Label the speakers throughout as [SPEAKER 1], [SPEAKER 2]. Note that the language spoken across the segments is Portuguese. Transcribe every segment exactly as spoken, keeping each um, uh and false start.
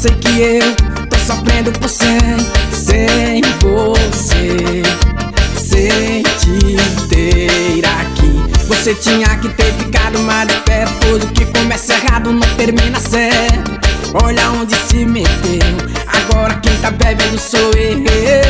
[SPEAKER 1] sei que eu tô sofrendo por sem, sem você, sem te ter aqui. Você tinha que ter ficado mais perto. Tudo que começa errado não termina certo. Olha onde se meteu, agora quem tá bebendo sou eu.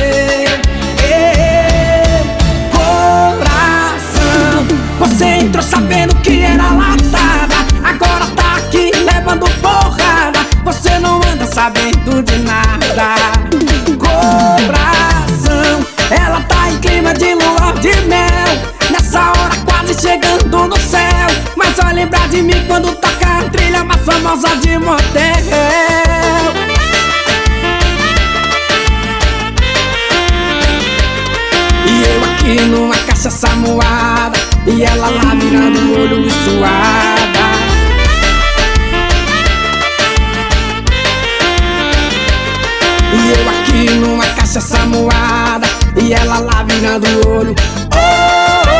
[SPEAKER 1] eu. Coração, você entrou sabendo que era latada, agora tá aqui levando porrada. Você não anda sabendo de nada. Coração, ela tá em clima de lua de mel, nessa hora quase chegando no céu. Mas vai lembrar de mim quando tocar a trilha mais famosa de motel. E eu aqui numa cachaça moada, e ela lá virando o olho e suada. E eu aqui numa cachaça moada, e ela lá virando o olho. Oh, oh,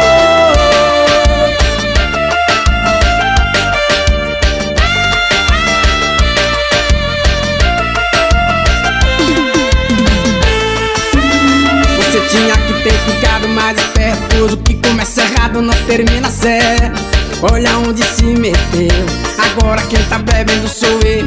[SPEAKER 1] oh. Você tinha que ter ficado mais esperto. Tudo que começa errado não termina certo. Olha onde se meteu, agora quem tá bebendo sou eu.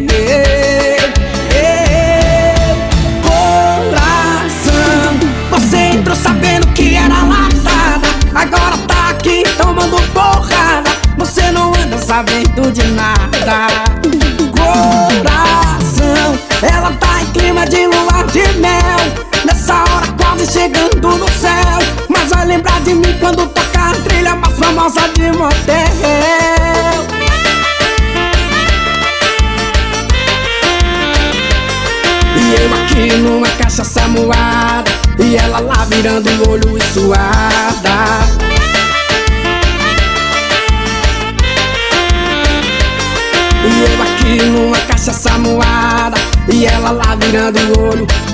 [SPEAKER 1] Você entrou sabendo que era latada, agora tá aqui tomando porrada. Você não anda sabendo de nada. Coração, ela tá em clima de lua de mel, nessa hora quase chegando no céu. Mas vai lembrar de mim quando tocar a trilha mais famosa de motel. E eu aqui numa cachaça moada, e ela lá virando o olho e suada. E eu aqui numa cachaça moada, e ela lá virando o olho.